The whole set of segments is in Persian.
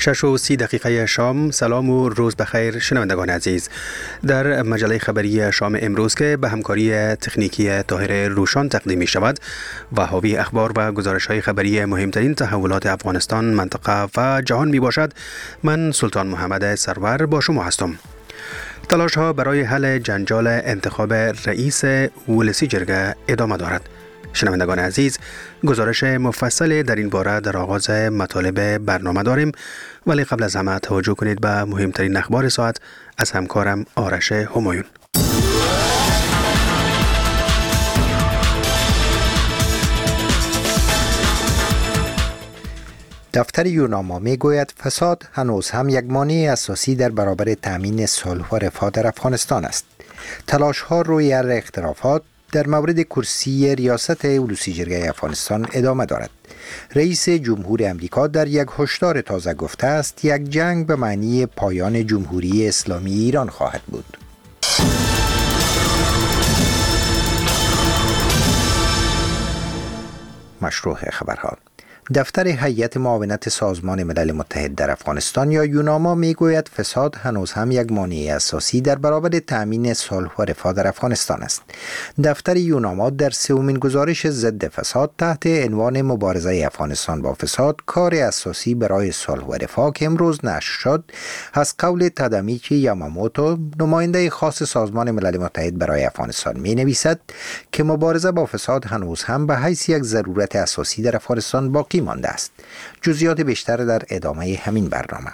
6:30 شام. سلام و روز بخیر شنوندگان عزیز. در مجله خبری شام امروز که به همکاری تکنیکی طاهر روشان تقدیم می شود و حاوی اخبار و گزارش های خبری مهمترین تحولات افغانستان، منطقه و جهان می باشد، من سلطان محمد سرور با شما هستم. تلاش ها برای حل جنجال انتخاب رئیس ولسی جرگه ادامه دارد. شنوندگان عزیز، گزارش مفصل در این باره در آغاز مطالب برنامه داریم، ولی قبل از همه توجه کنید به مهمترین اخبار ساعت از همکارم آرش همایون. دفتر یوناما می گوید فساد هنوز هم یک مانع اساسی در برابر تأمین صلح و رفاه در افغانستان است. تلاش ها روی حل اختلافات در مورد کرسی ریاست ولسی جرگه افغانستان ادامه دارد. رئیس جمهور امریکا در یک هشدار تازه گفته است یک جنگ به معنی پایان جمهوری اسلامی ایران خواهد بود. مشروع خبرها. دفتر هیئت معاونت سازمان ملل متحد در افغانستان یا یوناما میگوید فساد هنوز هم یک مانع اساسی در برابر تأمین صلح و رفاه در افغانستان است. دفتر یوناما در سومین گزارش ضد فساد تحت عنوان مبارزه افغانستان با فساد، کار اساسی برای صلح و رفاه که امروز نشر شد، از قول تادامیچی یاماموتو، نماینده خاص سازمان ملل متحد برای افغانستان، می نویسد که مبارزه با فساد هنوز هم به حیث یک ضرورت اساسی در افغانستان باقی مانده است. جزئیات بیشتر در ادامه همین برنامه.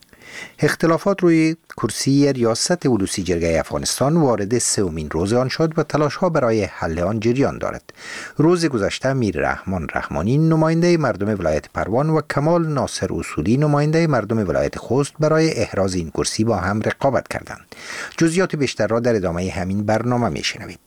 اختلافات روی کرسی ریاست ولسی جرگه افغانستان وارد سومین روز آن شد و تلاش ها برای حل آن جریان دارد. روز گذشته میر رحمان رحمانی، نماینده مردم ولایت پروان، و کمال ناصر اصولی، نماینده مردم ولایت خوست، برای احراز این کرسی با هم رقابت کردند. جزئیات بیشتر را در ادامه همین برنامه میشنوید.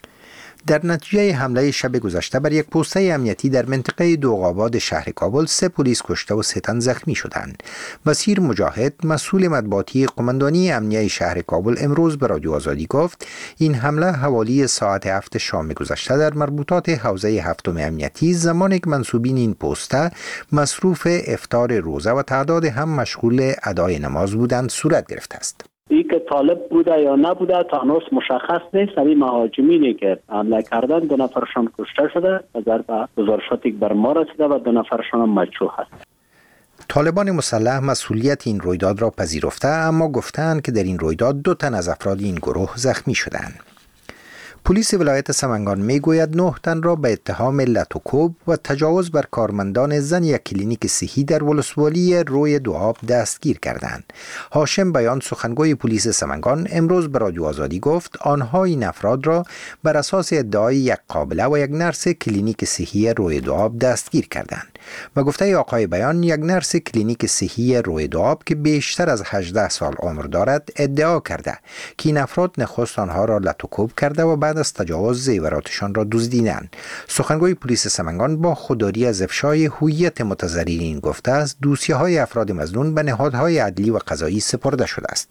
در نتیجه حمله شب گذشته بر یک پوسته امنیتی در منطقه دوغاباد شهر کابل 3 پلیس کشته و 3 تن زخمی شدند. بصیر مجاهد، مسئول مطبوعاتی قماندانی امنیه شهر کابل، امروز به رادیو آزادی گفت این حمله حوالی ساعت 7 شام گذشته در مربوطات حوزه 7 امنیتی، زمانی که منسوبین این پوسته مصروف افطار روزه و تعداد هم مشغول ادای نماز بودند صورت گرفته است. ای که طالب بوده یا نبوده تا هنوز مشخص نیست. این مهاجمینی که حمله کردن 2 نفرشان کشته شده و در گزارشاتی بر ما رسیده و 2 نفرشان هم مجروح هست. طالبان مسلح مسئولیت این رویداد را پذیرفته، اما گفتند که در این رویداد 2 تن از افراد این گروه زخمی شدند. پلیس ولایت سمنگان میگوید 9 تن را به اتهام لطوکوب و تجاوز بر کارمندان زن یک کلینیک صحی در ولسوالی روی دوآب دستگیر کردند. هاشم بیان، سخنگوی پلیس سمنگان، امروز به رادیو آزادی گفت آنها این افراد را بر اساس ادعای یک قابله و یک نرس کلینیک صحی روی دوآب دستگیر کردند. و گفته آقای بیان، یک نرس کلینیک صحی روی دوآب که بیشتر از 18 سال عمر دارد ادعا کرده که این افراد نخست آنها را لطوکوب کرده و بعد از تجاوز زیوراتشان را دزدیدند. سخنگوی پلیس سمنگان با خودداری از افشای هویت متضررین گفته است دوسیه‌های افراد مظنون به نهادهای عدلی و قضایی سپرده شده است.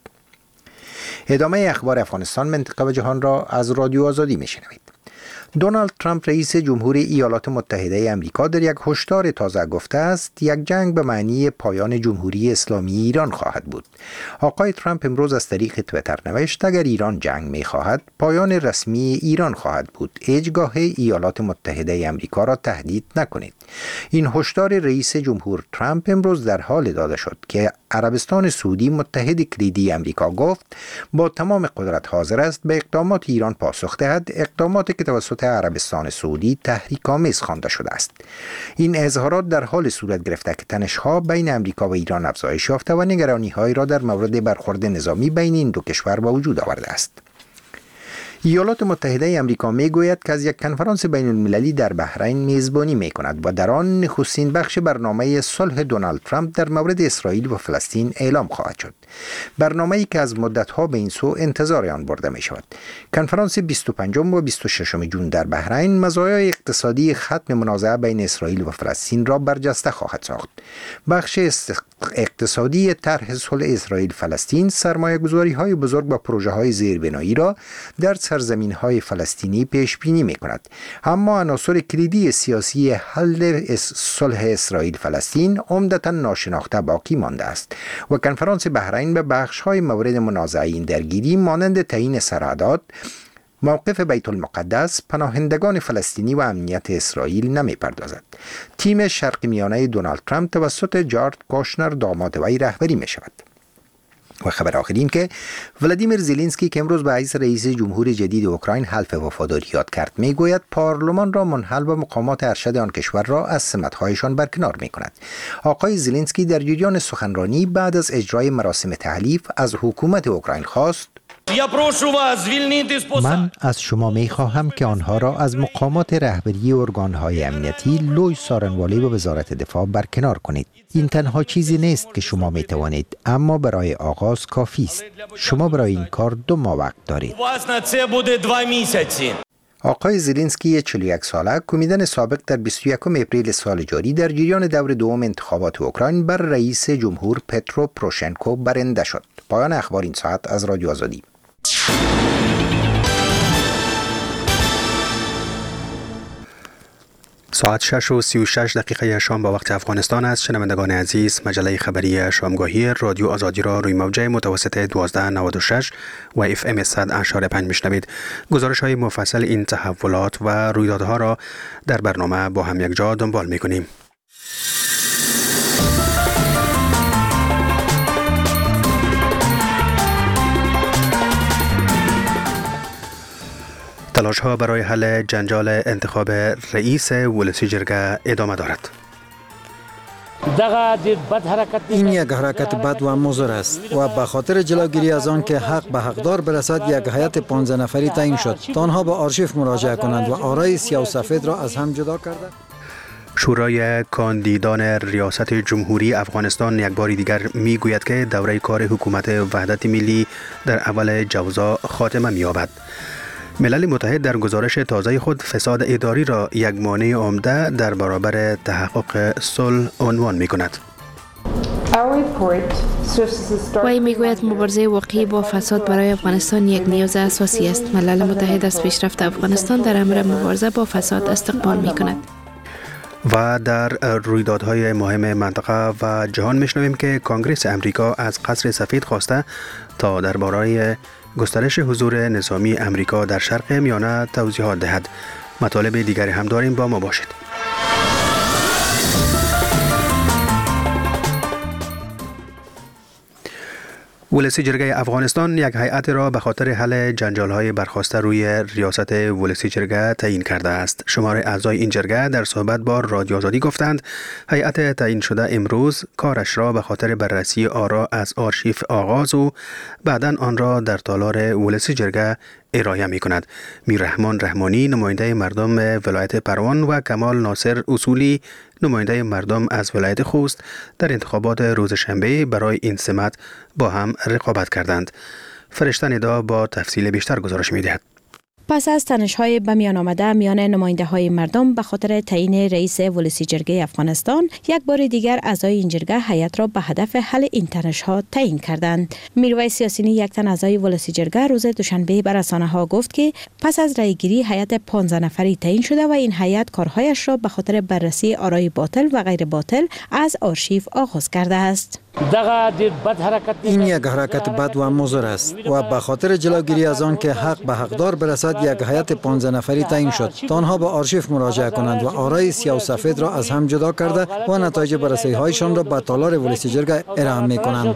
ادامه اخبار افغانستان، منطقه و جهان را از رادیو آزادی میشنوید. دونالد ترامپ رئیس جمهور ایالات متحده آمریکا در یک هشدار تازه گفته است یک جنگ به معنی پایان جمهوری اسلامی ایران خواهد بود. آقای ترامپ امروز از طریق توییتر نوشت اگر ایران جنگ می خواهد پایان رسمی ایران خواهد بود. هیچگاه ایالات متحده آمریکا را تهدید نکنید. این هشدار رئیس جمهور ترامپ امروز در حال داده شد که عربستان سعودی، متحد کلیدی آمریکا، گفت با تمام قدرت حاضر است به اقدامات ایران پاسخ دهد، اقداماتی که توسط عربستان سعودی تحریک‌آمیز خوانده شده است. این اظهارات در حال صورت گرفته که تنش‌ها بین آمریکا و ایران افزایش یافته و نگرانی‌هایی را در مورد برخورد نظامی بین این دو کشور به وجود آورده است. ایالات متحده آمریکا میگوید که از یک کنفرانس بین المللی در بحرین میزبانی میکند و در آن نخستین بخش برنامه صلح دونالد ترامپ در مورد اسرائیل و فلسطین اعلام خواهد شد. برنامه‌ای که از مدت‌ها به این سو انتظار آن برده می شود. کنفرانس 25 و 26 جون در بحرین مزایای اقتصادی ختم منازعه بین اسرائیل و فلسطین را برجسته خواهد ساخت. بخش اقتصادی طرح صلح اسرائیل فلسطین سرمایه‌گذاری‌های بزرگ و پروژه‌های زیربنایی را در سرزمین‌های فلسطینی پیش بینی می‌کند. اما عناصر کلیدی سیاسی حل صلح اسرائیل فلسطین عمدتاً ناشناخته باقی مانده است و کنفرانس بحرین به بخش‌های مورد منازعه این درگیری مانند تعیین سرحدات، موقف بیت المقدس، پناهندگان فلسطینی و امنیت اسرائیل نمی پردازد. تیم شرق میانه دونالد ترامپ توسط جارد کوشنر داماد وی رهبری می شود. و خبر آخر این که ولادیمیر زلنسکی که امروز به حیث رئیس جمهور جدید اوکراین حلف وفاداری یاد کرد میگوید پارلمان را منحل و مقامات ارشد آن کشور را از سمت‌هایشان برکنار می‌کند. آقای زلنسکی در جریان سخنرانی بعد از اجرای مراسم تحلیف از حکومت اوکراین خواست: من از شما می خواهم که آنها را از مقامات رهبری ارگان‌های امنیتی، لوی سارنوالی و وزارت دفاع برکنار کنید. این تنها چیزی نیست که شما می توانید، اما برای آغاز کافی است. شما برای این کار 2 ماه وقت دارید. آقای زلنسکی 41 ساله کمیدن سابق در 21 اپریل سال جاری در جریان دور دوم انتخابات اوکراین بر رئیس جمهور پترو پروشنکو برنده شد. پایان اخبار این ساعت از رادیو آزادی. ساعت 6:36 شام با وقت افغانستان است. شنوندگان عزیز، مجله خبری شامگاهی رادیو آزادی را روی موجه متوسط 1296 و FM 100.5 میشنوید. گزارش های مفصل این تحولات و رویدادها را در برنامه با هم یک جا دنبال میکنیم. تلاش ها برای حل جنجال انتخاب رئیس ولسی جرگه ادامه دارد. این یک حرکت بد و مضر است و به خاطر جلوگیری از آن که حق به حقدار برسد یک هیئت 15 نفری تعیین شد تا آنها به آرشیو مراجعه کنند و آرای سیاه و سفید را از هم جدا کرده. شورای کاندیدان ریاست جمهوری افغانستان یک بار دیگر می گوید که دوره کار حکومت وحدت ملی در اول جوزا خاتمه می یابد. ملل متحد در گزارش تازه خود فساد اداری را یک مانع عمده در برابر تحقق صلح عنوان می کند. وی میگوید مبارزه واقعی با فساد برای افغانستان یک نیاز اساسی است. ملل متحد از پیشرفت افغانستان در امر مبارزه با فساد استقبال می کند. و در رویدادهای مهم منطقه و جهان میشنویم که کنگره امریکا از قصر سفید خواسته تا درباره گسترش حضور نظامی امریکا در شرق میانه توضیحات دهد. مطالب دیگری هم داریم، با ما باشید. ولسی جرگه افغانستان یک هیئت را به خاطر حل جنجال‌های برخاسته روی ریاست ولسی جرگه تعیین کرده است. شمار اعضای این جرگه در صحبت با رادیو آزادی گفتند هیئت تعیین شده امروز کارش را به خاطر بررسی آرا از آرشیو آغاز و بعداً آن را در تالار ولسی جرگه ارائه می کند. میررحمان رحمانی نماینده مردم ولایت پروان و کمال ناصر اصولی نماینده مردم از ولایت خوست در انتخابات روز شنبه برای این سمت با هم رقابت کردند. فرشته ندا با تفصیل بیشتر گزارش می دهد. پس از تنش‌های به میان آمده میان نماینده‌های مردم به خاطر تعیین رئیس ولسی جرگه افغانستان، یک بار دیگر اعضای این جرگه هیئت را به هدف حل این تنش‌ها تعیین کردند. میرویس یاسینی، یک تن اعضای ولسی جرگه، روز دوشنبه به رسانه‌ها گفت که پس از رأیگیری هیئت 15 نفری تعیین شده و این هیئت کارهایش را به خاطر بررسی آرای باطل و غیر باطل از آرشیو آغاز کرده است. این یک حرکت بد و مضر است و به خاطر جلوگیری از آن که حق به حقدار برسد یک هیئت 15 نفری تعیین شد تا آنها به آرشیو مراجعه کنند و آرای سیاه و سفید را از هم جدا کرده و نتایج بررسی‌هایشان را به تالار ولسی جرگه ارائه می‌کنند.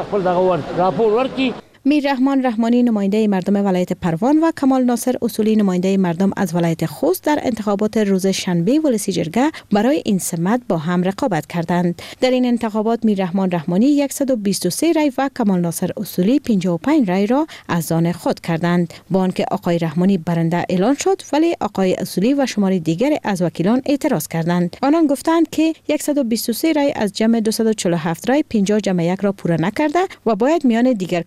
میررحمان رحمانی نماینده مردم ولایت پروان و کمال ناصر اصولی نماینده مردم از ولایت خوست در انتخابات روز شنبه ولسی جرگه برای این سمت با هم رقابت کردند. در این انتخابات میررحمان رحمانی 123 رای و کمال ناصر اصولی 55 رای را از آن خود کردند. با آنکه آقای رحمانی برنده اعلان شد، ولی آقای اصولی و شمار دیگر از وکیلان اعتراض کردند. آنان گفتند که 123 رای از جمع 247 رای 50 جمع 1 را پوره نکرده و باید میان دیگر کاندیدان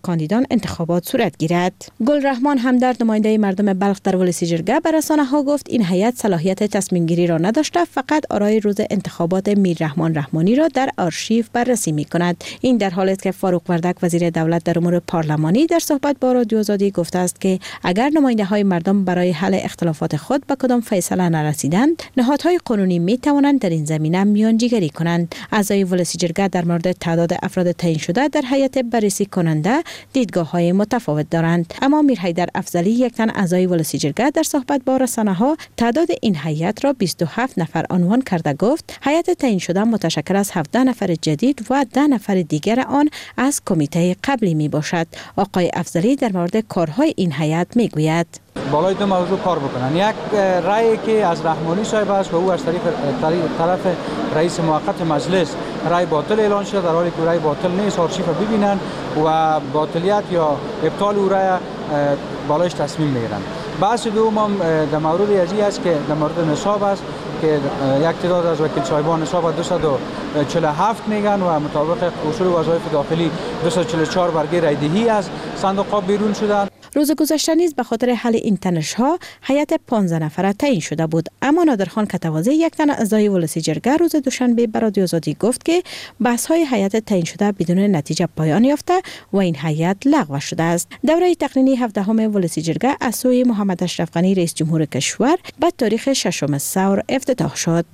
افغانستان انتخابات صورت گیرد. گلرحمان همدرد نماینده مردم بلخ در ولسی جرگه به رسانه‌ها گفت این هیئت صلاحیت تصمیم گیری را نداشته، فقط آرای روز انتخابات میررحمان رحمانی را در آرشیو بررسی می‌کند. این در حالی است که فاروق وردک وزیر دولت در امور پارلمانی در صحبت با رادیو آزادی گفته است که اگر نماینده‌های مردم برای حل اختلافات خود به کدام فیصله نرسیدند، نهادهای قانونی می‌توانند در این زمینه میانجیگری کنند. اعضای ولسی جرگه در مورد تعداد افراد تعیین شده در هیئت بررسی کننده دیدگاه‌های متفاوت دارند، اما میر حیدر افضلی یک تن اعضای ولسی جرگه در صحبت با رسانه‌ها تعداد این هیئت را 27 نفر عنوان کرده گفت هیئت تعیین شده متشکل از 17 نفر جدید و 10 نفر دیگر آن از کمیته قبلی می باشد. آقای افضلی در مورد کارهای این هیئت می گوید بالای دو موضوع کار بکنن. یک رأی که از رحمانی صاحب است و او از طرف رئیس موقت مجلس رأی باطل اعلان شده، در حالی که رأی باطل نیست، آرشیو ببینن و باطلیت یا ابطال او رأی بالایش تصمیم میگیرن. بحث دوم هم در مورد ازی است که در مورد نصاب است که یک تعداد از وکیل صاحبان نصاب 247 میگن و مطابق اصول وظایف داخلی 244 برگه رای دهی از صندوق بیرون شدن. روز گذشته نیز به خاطر حل این تنش‌ها هیئت 15 نفره تعیین شده بود، اما نادرخان کتوازی یک تن اعضای ولسی جرگه روز دوشنبه به رادیو آزادی گفت که بحث‌های هیئت تعیین شده بدون نتیجه پایان یافته و این هیئت لغو شده است. دوره تقنینی 17 ولسی جرگه از سوی محمد اشرف غنی رئیس جمهور کشور به تاریخ 6 ثور افتتاح شد.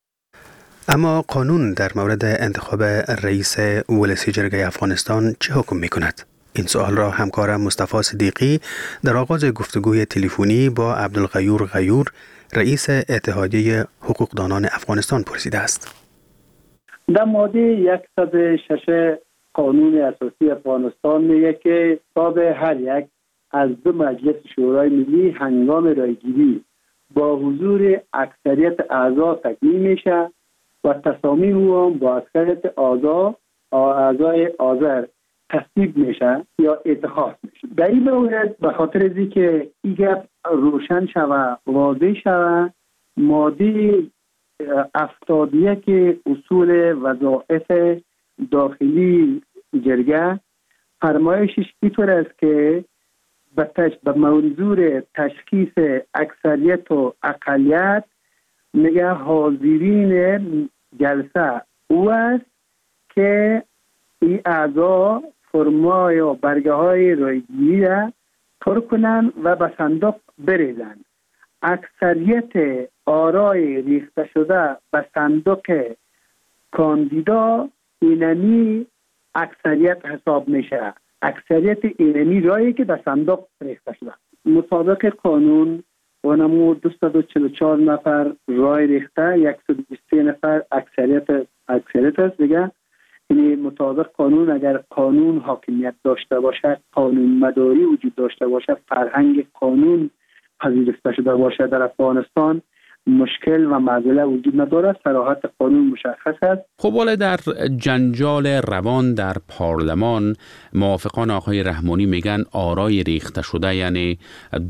اما قانون در مورد انتخاب رئیس ولسی جرگه افغانستان چه حکم می‌کند؟ این سوال را همکارم مصطفی صدیقی در آغاز گفتگوی تلفنی با عبدالغیور غیور رئیس اتحادیه حقوقدانان افغانستان پرسیده است. در ماده 106 قانون اساسی افغانستان میگه که تاب هر یک از دو مجلس شورای ملی هنگام رایگیری با حضور اکثریت اعضا تکمیل میشه و تصامیم او با اکثریت اعضای حاضر تصویب میشه یا اتخاذ میشه. در این مورد به خاطر از اینکه این گپ روشن شوه واضح شوه، ماده 71 اصول وظایف داخلی جرگه فرمایشش اینطور است که به منظور تشخیص اکثریت و اقلیت میگه حاضرین جلسه او است که این اعضا فرما یا برگه های رایگیری را پر کنن و به صندوق بریزن. اکثریت آرای ریخته شده به صندوق کاندیدا اینمی اکثریت حساب میشه. اکثریت اینمی رایی که به صندوق ریخته شده مطابق قانون و نمو 244 نفر رای ریخته، 123 نفر اکثریت است دیگه. یعنی مطابق قانون اگر قانون حاکمیت داشته باشه، قانون مداری وجود داشته باشه، فرهنگ قانون پذیرفته شده باشه در افغانستان، مشکل و معضله وجود نداره. صراحت قانون مشخص است. خب ولی در جنجال روان در پارلمان موافقان آقای رحمانی میگن آرای ریخته شده یعنی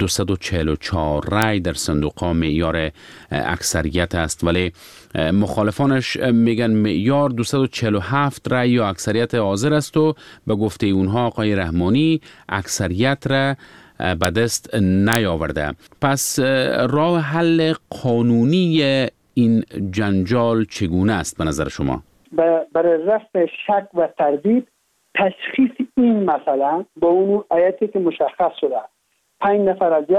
244 رای در صندوق‌ها معیار اکثریت است، ولی مخالفانش میگن معیار 247 رای یا اکثریت حاضر است و به گفته اونها آقای رحمانی اکثریت را به دست نیاورده. پس راه حل قانونی این جنجال چگونه است به نظر شما؟ برای رفع شک و تردید تشخیص این مسئله با اون آیتی که مشخص شده 5 نفر از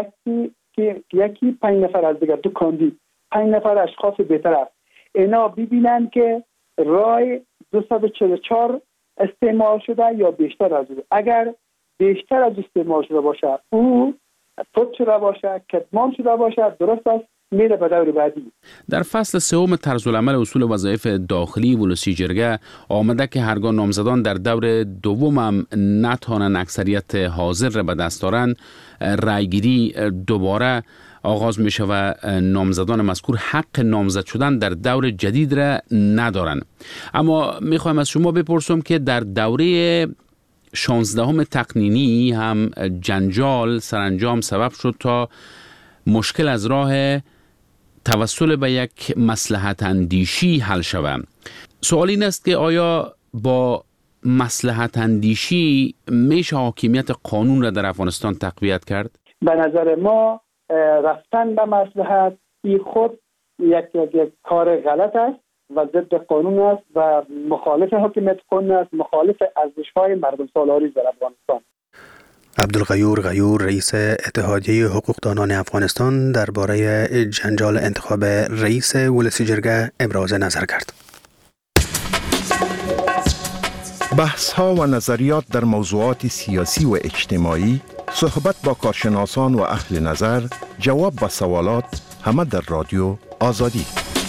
یکی 5 نفر از دیگر، دو کاندید 5 نفر اشخاص بی‌طرف اینا ببینن که رای 244 استعمال شده یا بیشتر از اون. اگر بیشتر از استعمال شده باشه، او فوت شده باشه، کتمان شده باشه، درست است، میره به دور بعدی. در فصل سوم طرزالعمل اصول وظایف داخلی ولسی جرگه آمده که هرگاه نامزدان در دور دوم هم نتوانند اکثریت حاضر را به دست آورند، رایگیری دوباره آغاز می شود و نامزدان مذکور حق نامزد شدن در دور جدید را ندارند. اما می خواهم از شما بپرسم که در دوره 16 تقنینی هم جنجال سرانجام سبب شد تا مشکل از راه توسل به یک مصلحت اندیشی حل شود. سوال این است که آیا با مصلحت اندیشی میشه حاکمیت قانون را در افغانستان تقویت کرد؟ به نظر ما رفتن به مصلحت این خود یک کار غلط است و ضد قانون است و مخالف حاکمیت قانون است، مخالف ارزش‌های مردم سالاری در افغانستان. عبدالغیور غیور رئیس اتحادیه حقوقدانان افغانستان درباره جنجال انتخاب رئیس ولسی جرگه ابراز نظر کرد. بحث‌ها و نظریات در موضوعات سیاسی و اجتماعی، صحبت با کارشناسان و اهل نظر، جواب به سوالات، همه در رادیو آزادی.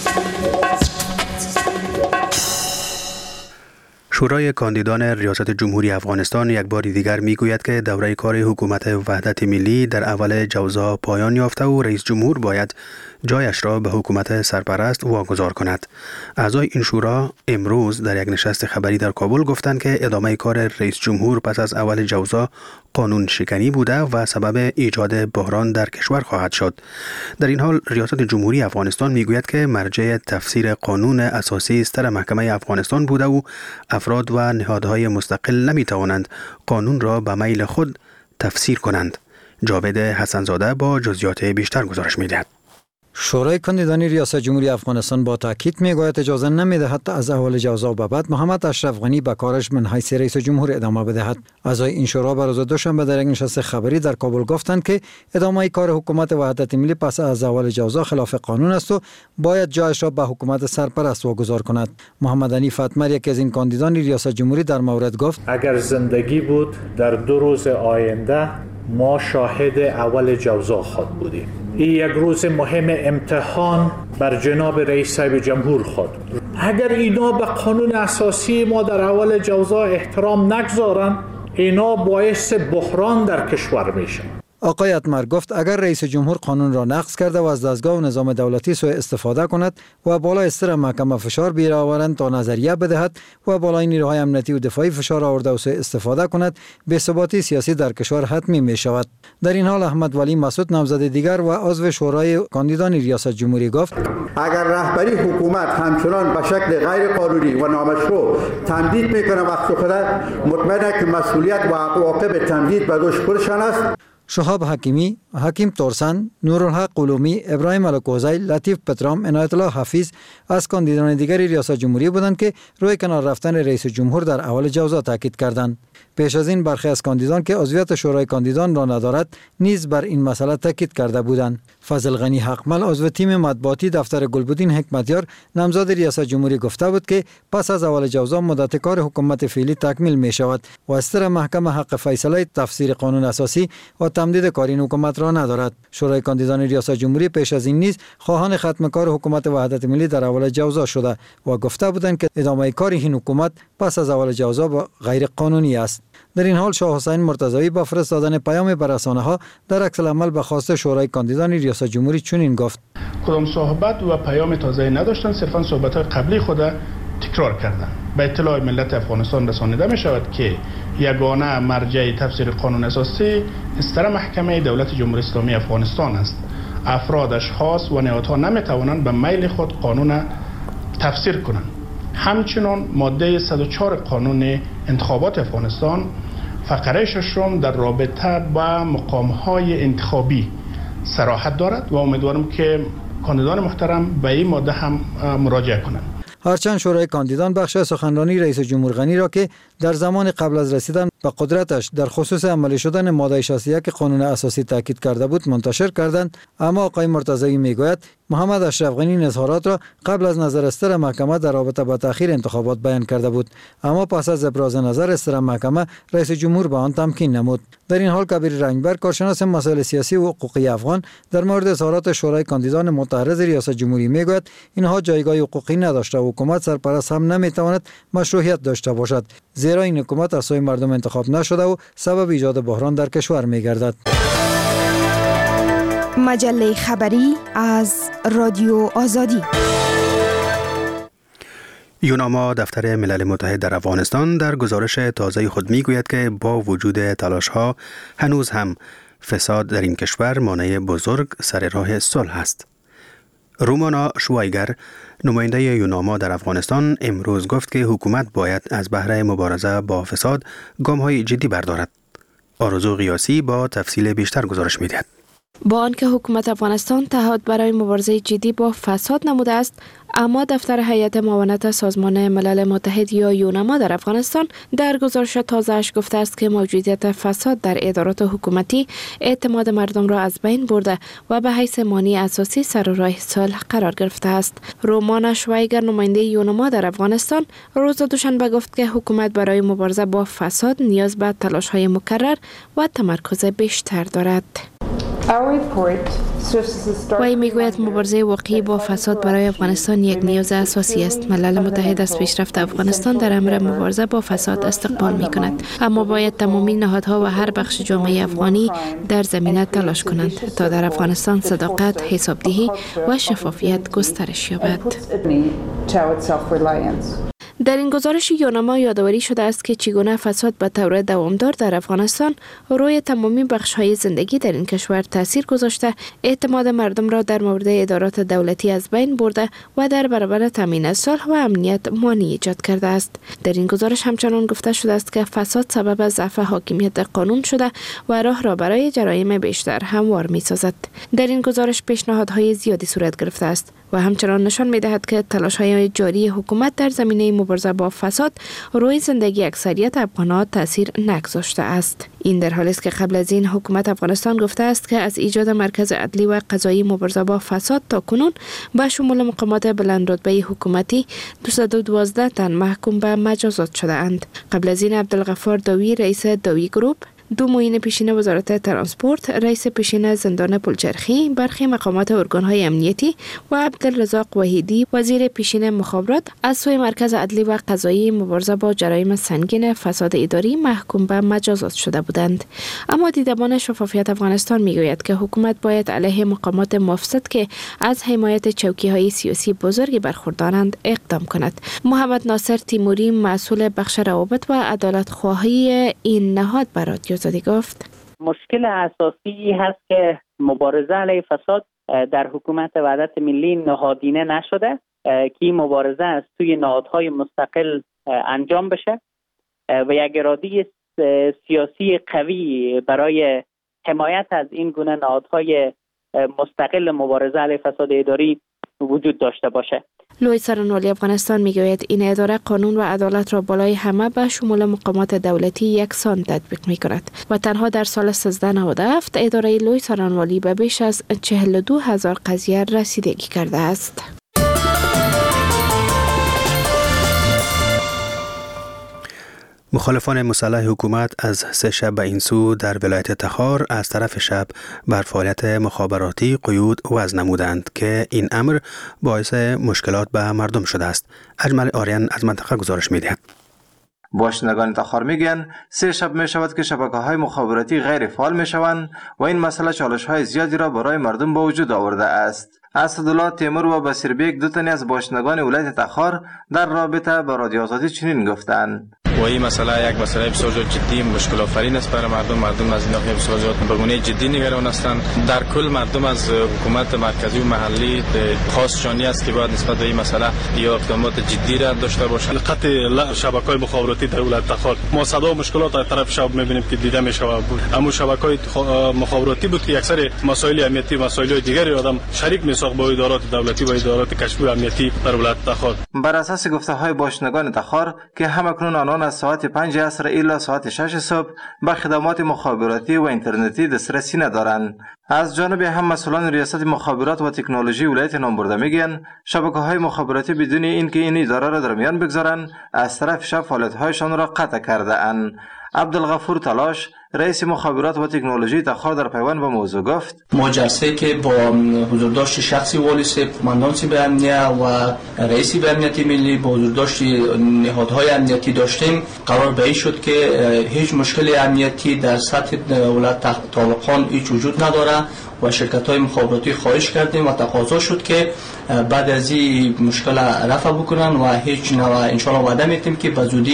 شورای کاندیدان ریاست جمهوری افغانستان یک بار دیگر میگوید که دوره کار حکومت وحدت ملی در اول جوزا پایان یافته و رئیس جمهور باید جایش را به حکومت سرپرست واگذار کند. اعضای این شورا امروز در یک نشست خبری در کابل گفتند که ادامه کار رئیس جمهور پس از اول جوزا قانون شکنی بوده و سبب ایجاد بحران در کشور خواهد شد. در این حال ریاست جمهوری افغانستان میگوید که مرجع تفسیر قانون اساسی ستر محکمه افغانستان بوده و افراد و نهادهای مستقل نمیتوانند قانون را به میل خود تفسیر کنند. جاوید حسنزاده با جزئیات بیشتر گزارش می‌دهد. شورای کاندیدان ریاست جمهوری افغانستان با تاکید میگوید اجازه نمیدهد از اول جوزا به بعد محمد اشرف غنی به کارش من حیث رئیس جمهور ادامه بدهد. اعضای این شورا به روز دوشنبه در یک نشست خبری در کابل گفتند که ادامه کار حکومت وحدت ملی پس از اول جوزا خلاف قانون است و باید جایش را به حکومت سرپرست واگذار کند. محمد حنیف اتمر یکی از این کاندیدان ریاست جمهوری در مورد گفت: اگر زندگی بود در 2 روز آینده ما شاهد اول جوزا خود بودیم. این یک روز مهم امتحان بر جناب رئیس صاحب جمهور خود. اگر اینا به قانون اساسی ما در اول جوزا احترام نگذارن، اینا باعث بحران در کشور میشن. آقای اتمر گفت اگر رئیس جمهور قانون را نقض کرده و از دستگاه و نظام دولتی سوء استفاده کند و بالای سر محکمه فشار بیاورند تا نظریه بدهد و بالای نیروهای امنیتی و دفاعی فشار آورده و سوء استفاده کند، بی‌ثباتی سیاسی در کشور حتمی می شود. در این حال احمد ولی مسعود نامزد دیگر و عضو شورای کاندیدان ریاست جمهوری گفت: اگر رهبری حکومت همچنان به شکل غیر قانونی و نامشروع تمدید میکنه وقت خود، مطمئنه که مسئولیت و عواقب تمدید به دوش خودشان است. شهاب حکیمی، حکیم تورسن، نورالحق قلومی، ابراهیم الکوزی، لطیف پترام، عنایت الله حفیظ از کاندیدان دیگر ریاست جمهوری بودند که روی کنار رفتن رئیس جمهور در اول جوزا تاکید کردند. پیش از این برخی از کاندیدان که عضویت شورای کاندیدان را ندارد نیز بر این مسئله تاکید کرده بودند. فضل غنی حقمل عضو تیم مطبوعاتی دفتر گلبدین حکمتیار نامزد ریاست جمهوری گفته بود که پس از اول جوزا مدت کار حکومت فعلی تکمیل می شود و استر محکمه حق فیصله تفسیر قانون اساسی و تمدید کار این حکومت را ندارد. شورای کاندیدان ریاست جمهوری پیش از این نیز خواهان ختم کار حکومت وحدت ملی در اول جوزا شده و گفته بودند که ادامه کار این حکومت پس از اول جوزا غیر قانونی است. در این حال شاه حسین مرتضوی با فرستادن پیام به رسانه‌ها در عکس العمل به خواسته شورای کاندیدان ریاست جمهوری چنین گفت: کدام صحبت و پیام تازه‌ای نداشتن، صرفاً صحبت‌های قبلی خود تکرار کردند. به اطلاع ملت افغانستان رسانیده می شود که یگانه مرجع تفسیر قانون اساسی استر محکمه دولت جمهوری اسلامی افغانستان است. افراد، اشخاص و نهادها نمی توانند به میل خود قانون تفسیر کنند. همچنین ماده 104 قانون انتخابات افغانستان فقره 6 در رابطه با مقام‌های انتخابی صراحت دارد و امیدوارم که کاندیدان محترم به این ماده هم مراجعه کنند. هرچند شورای کاندیدان بخش سخنرانی رئیس جمهور غنی را که در زمان قبل از رسیدن به قدرتش در خصوص عملی شدن ماده 61 قانون اساسی تاکید کرده بود منتشر کردند، اما آقای مرتضوی میگوید محمد اشرف غنی این اظهارات را قبل از نظر استر محکمه در رابطه با تأخیر انتخابات بیان کرده بود، اما پس از ابراز نظر استر محکمه رئیس جمهور به آن تمکین نمود. در این حال کبیر رنگبر کارشناس مسائل سیاسی و حقوقی افغان در مورد اظهارات شورای کاندیدان متعرض ریاست جمهوری میگوید اینها جایگاه حقوقی نداشته و حکومت سرپرست هم نمیتواند مشروعیت داشته باشد، زیرا این حکومت از سوی مردم انتخاب نشده و سبب ایجاد بحران در کشور میگردد. مجله خبری از رادیو آزادی. یوناما دفتر ملل متحد در افغانستان در گزارش تازه خود میگوید که با وجود تلاش‌ها هنوز هم فساد در این کشور مانع بزرگ سر راه صلح است. رومانا شوایگر نماینده یوناما در افغانستان امروز گفت که حکومت باید از بهره مبارزه با فساد گام‌های جدی بردارد. آرزو قیاسی با تفصیل بیشتر گزارش می‌دهد. با آنکه حکومت افغانستان تعهد برای مبارزه جدی با فساد نموده است، اما دفتر هیئت معاونت سازمان ملل متحد یا یوناما در افغانستان در گزارش تازه‌اش گفته است که موجودیت فساد در ادارات حکومتی اعتماد مردم را از بین برده و به حیث مانع اساسی سر و راه صلح قرار گرفته است. رومانا شوایگر نماینده یوناما در افغانستان روز دوشنبه گفت که حکومت برای مبارزه با فساد نیاز به تلاش‌های مکرر و تمرکز بیشتر دارد. وی میگوید مبارزه واقعی با فساد برای افغانستان یک نیاز اساسی است. ملل متحد از پیشرفت افغانستان در امر مبارزه با فساد استقبال می کند، اما باید تمامی نهادها و هر بخش جامعه افغانی در زمینه تلاش کنند تا در افغانستان صداقت، حسابدهی و شفافیت گسترش یابد. در این گزارش یوناما یادآوری شده است که چگونه فساد به طور دوامدار در افغانستان روی تمامی بخش‌های زندگی در این کشور تاثیر گذاشته، اعتماد مردم را در مورد ادارات دولتی از بین برده و در برابر تامین صلح و امنیت مانع ایجاد کرده است. در این گزارش همچنان گفته شده است که فساد سبب ضعف حاکمیت قانون شده و راه را برای جرایم بیشتر هموار می‌سازد. در این گزارش پیشنهادهای زیادی صورت گرفته است و همچنان نشان می‌دهد که تلاش‌های جاری حکومت در زمینه مبارزه با فساد روی زندگی اکثریت افغانان تاثیر نگذاشته است. این در حالی است که قبل از این حکومت افغانستان گفته است که از ایجاد مرکز عدلی و قضایی مبارزه با فساد تا کنون به شمول مقامات بلند رتبه حکومتی 212 تن محکوم به مجازات شده اند. قبل از این عبدالغفار داوی رئیس داوی گروپ، 2 معین پیشین وزارت ترانسپورت، رئیس پیشین زندان پلچرخی، برخی مقامات ارگان‌های امنیتی و عبدالرزاق وحیدی وزیر پیشین مخابرات از سوی مرکز عدلی و قضایی مبارزه با جرایم سنگین فساد اداری محکوم به مجازات شده بودند. اما دیدبان شفافیت افغانستان میگوید که حکومت باید علیه مقامات مفسد که از حمایت چوکی‌های سیاسی بزرگی برخوردارند اقدام کند. محمد ناصر تیموری مسئول بخش روابط و عدالت خواهی این نهاد برات گفت مشکل اساسی هست که مبارزه علیه فساد در حکومت وحدت ملی نهادینه نشده که مبارزه از توی نهادهای مستقل انجام بشه و یک اراده سیاسی قوی برای حمایت از این گونه نهادهای مستقل مبارزه علیه فساد اداری وجود داشته باشه. لوی سرانوالی افغانستان میگوید این اداره قانون و عدالت را بالای همه به شمول مقامات دولتی یکسان تطبیق میکند و تنها در سال 1397 اداره لوی سرانوالی به بیش از 42,000 قضیه رسیدگی کرده است. مخالفان مسلح حکومت از 3 شب به این سو در ولایت تخار از طرف شب بر فعالیت مخابراتی قیود وضع نمودند که این امر باعث مشکلات به مردم شده است. اجمل آریان از منطقه گزارش می‌دهد. باشندگان تخار میگن 3 شب می شود که شبکه‌های مخابراتی غیر فعال می شوند و این مسئله چالش‌های زیادی را برای مردم به وجود آورده است. اسدالله تیمور و بصیربیک 2 تن از باشندگان ولایت تخار در رابطه با رادیو آزادی چنین گفتند: و این مسئله یک مسئله بسیار جدی مشکل آفرین است برای مردم از این ناحیه بسیار به گونه جدی نگران هستند. در کل مردم از حکومت مرکزی و محلی خواستشانی است که باید نسبت به این مسئله یا اقدامات جدی را داشته باشند. قطع شبکه‌های مخابراتی در ولایت تخار ما صدا و مشکلات از طرف شب می‌بینیم که دیده می‌شود. اما شبکه‌های مخابراتی بود که اکثر مسائل امنیتی و مسائل دیگری آدم شریک می‌ساخت با ادارات دولتی و ادارات کشفی و امنیتی در ولایت تخار. بر اساس گفته‌های باشندگان تخار که همکنون آنان از ساعت 5 عصر الی ساعت 6 صبح به خدمات مخابراتی و اینترنتی دسترسی ندارند. از جانب هم مسئولان ریاست مخابرات و تکنولوژی ولایت نامبرده میگن شبکه‌های مخابراتی بدون اینکه این اداره را در میان بگذارند از طرف شب فعالیت‌هایشان را قطع کرده اند. عبدالغفور تلاش رئیس مخابرات و تکنولوژی تخار در پیوند به موضوع گفت: ما جلسه که با حضورداشت شخصی والی قماندان سیب امنیه و رئیس امنیت ملی با حضورداشت نهادهای امنیتی داشتیم، قرار به این شد که هیچ مشکل امنیتی در سطح ولایت طالقان هیچ وجود نداره و شرکت‌های مخابراتی خواهش کردیم و تقاضا شد که بعد از این مشکل رفع بکنن و هیچ نوع ان شاء الله وعده میتیم که به زودی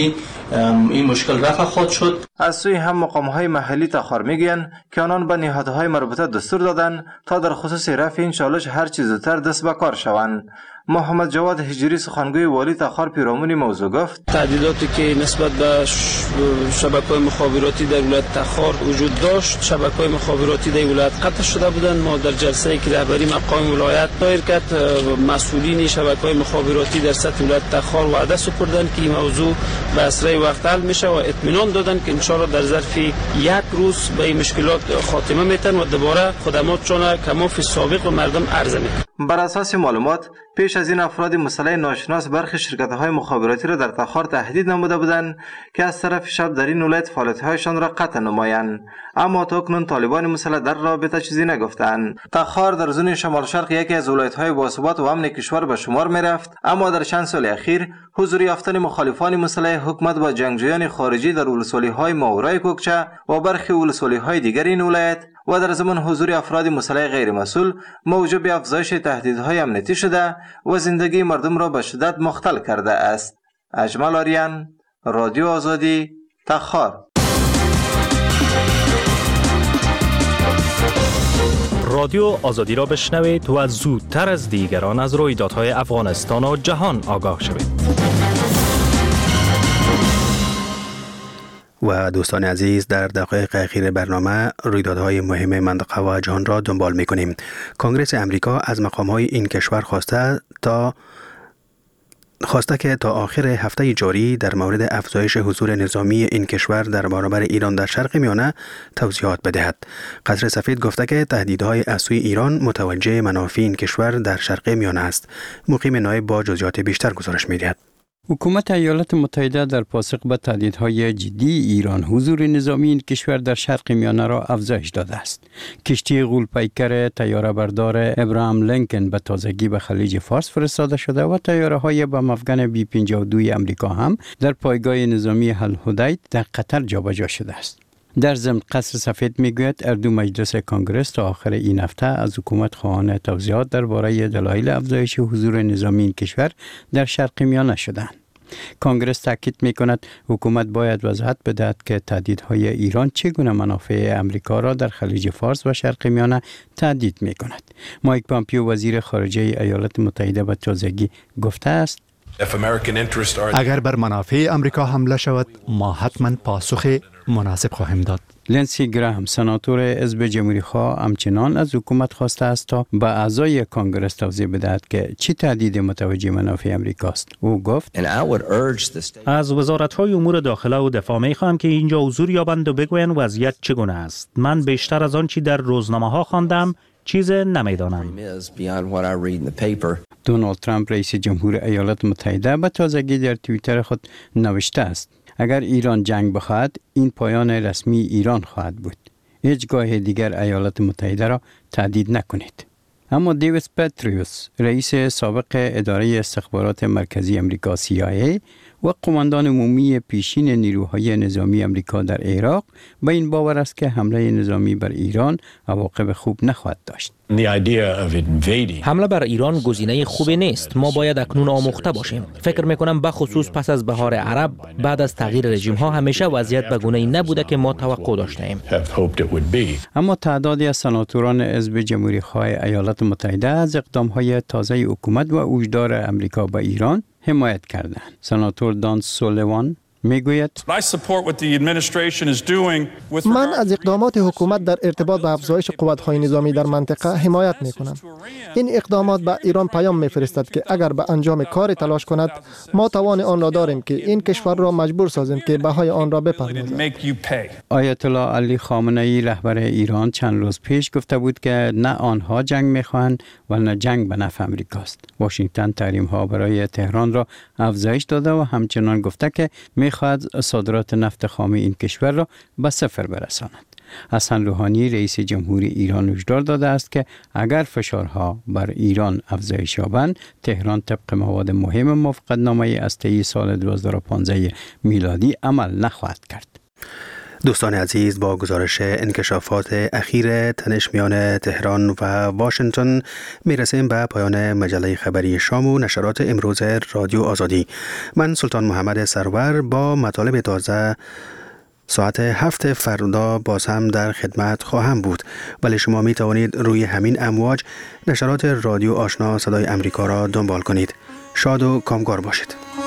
این مشکل رفع خواهد شد. از سوی هم مقام‌های محلی تخار میگویند که آنان به نهادهای مربوطه دستور دادند تا در خصوص رفع این چالش هر چیز زودتر دست به کار شوند. محمد جواد هجری سخنگوی والی تخار پیرامون موضوع گفت تهدیداتی که نسبت به شبکه‌های مخابراتی در ولایت تخار وجود داشت، شبکه‌های مخابراتی در ولایت قطع شده بودند. ما در جلسه‌ای که رهبری مقام ولایت دایر کرد، مسئولین شبکه‌های مخابراتی در سطح ولایت تخار وعده سپردند که این موضوع به اسرع وقت حل میشه و اطمینان دادند که ان شاءالله در ظرف یک روز به این مشکلات خاتمه میتن و دوباره خدماتشون کماف سابق و مردم عرضه میکنند. بر اساس معلومات پیش از این افراد مسلح ناشناس برخی شرکت‌های مخابراتی را در تخار تهدید نموده بودند که از طرف شب در این ولایت فعالیت‌هایشان را قطع نمایند، اما تا کنون طالبان مسلح در رابطه چیزی نگفتند. تخار در زون شمال شرق یکی از ولایت‌های باثبات و امن کشور به شمار می‌رفت، اما در چند سال اخیر حضور یافتن مخالفان مسلح حکومت با جنگجویان خارجی در ولسوالی‌های ماورای کوکچه و برخی ولسوالی‌های دیگر این ولایت و در زمان حضور افراد مسلح غیر مسئول موجب افزایش تهدیدهای امنیتی شده و زندگی مردم را به شدت مختل کرده است. اجمل آریان، رادیو آزادی، تخار. رادیو آزادی را بشنوید و زودتر از دیگران از رویدادهای افغانستان و جهان آگاه شوید. و دوستان عزیز، در دقایق اخیر برنامه رویدادهای مهم منطقه و جهان را دنبال می‌کنیم. کنگره امریکا از مقام‌های این کشور خواسته که تا آخر هفته جاری در مورد افزایش حضور نظامی این کشور در برابر ایران در شرق میانه توضیحات بدهد. قصر سفید گفته که تهدیدهای از سوی ایران متوجه منافع این کشور در شرق میانه است. مقیم نایب با جزئیات بیشتر گزارش می‌دهد. حکومت ایالات متحده در پاسخ به تهدیدهای جدی ایران حضور نظامی این کشور در شرق میانه را افزایش داده است. کشتی غول‌پیکر طیاره بردار ابراهام لینکن به تازگی به خلیج فارس فرستاده شده و طیاره‌های بم افغان بی 52 امریکا هم در پایگاه نظامی الحدید در قطر جابجا شده است. در ضمن قصر سفید میگوید اردو مجلس کنگرس تا آخر این هفته از حکومت خواهان توضیحات درباره دلایل افزایش حضور نظامی این کشور در شرق میانه شدند. کنگرس تاکید میکند حکومت باید وضاحت بدهد که تهدیدهای ایران چگونه منافع امریکا را در خلیج فارس و شرق میانه تهدید میکند. مایک پامپیو وزیر خارجه ایالات متحده به تازگی گفته است اگر بر منافع امریکا حمله شود ما حتما پاسخ مناسب خواهیم داد. لنسی گراهم سناتور حزب جمهوری خواه همچنان از حکومت خواسته است تا به اعضای کنگرس توضیح بدهد که چی تهدید متوجه منافع امریکاست. او گفت از وزارت‌های امور داخله و دفاع می‌خواهم که اینجا حضور یابند و بگویند وضعیت چگونه است. من بیشتر از آن چی در روزنامه‌ها خواندم چیز نمیدانم. دونالد ترامپ رئیس جمهور ایالات متحده به تازگی در توییتر خود نوشته است اگر ایران جنگ بخواهد این پایان رسمی ایران خواهد بود. هیچگاه دیگر ایالات متحده را تهدید نکنید. اما دیوید پتریوس رئیس سابق اداره استخبارات مرکزی امریکا CIA و قماندان عمومی پیشین نیروهای نظامی امریکا در عراق به این باور است که حمله نظامی بر ایران عواقب خوب نخواهد داشت. حمله بر ایران گزینه خوبی نیست. ما باید اکنون آموخته باشیم. فکر میکنم بخصوص پس از بهار عرب بعد از تغییر رژیم ها همیشه وضعیت به گونه‌ای نبوده که ما توقع داشتیم. اما تعدادی از سناتوران حزب جمهوری خواه ایالات متحده از اقدام‌های تازه حکومت و اوجدار امریکا به ایران حمایت کردند. سناتور دان سولیوان میگوید من از اقدامات حکومت در ارتباط با افزایش قوت‌های نظامی در منطقه حمایت می‌کنم. این اقدامات به ایران پیام می‌فرستد که اگر به انجام کار تلاش کند ما توان آن را داریم که این کشور را مجبور سازیم که بهای آن را بپردازد. آیت الله علی خامنه‌ای رهبر ایران چند روز پیش گفته بود که نه آنها جنگ می‌خواهند و نه جنگ به نفع امریکاست. واشنگتن تحریم‌ها برای تهران را افزایش داده و همچنان گفته که می‌خواهد صادرات نفت خام این کشور را به صفر برساند. حسن روحانی رئیس جمهوری ایران هشدار داده است که اگر فشارها بر ایران افزایش یابند تهران طبق مواد مهم موافقتنامه هسته‌ای سال 2015 میلادی عمل نخواهد کرد. دوستان عزیز، با گزارش انکشافات اخیر تنش میان تهران و واشنگتن میرسیم به پایان مجله خبری شام و نشرات امروز رادیو آزادی. من سلطان محمد سرور با مطالب تازه ساعت 7 فردا باز هم در خدمت خواهم بود، ولی شما می توانید روی همین امواج نشرات رادیو آشنا صدای امریکا را دنبال کنید. شاد و کامگار باشید.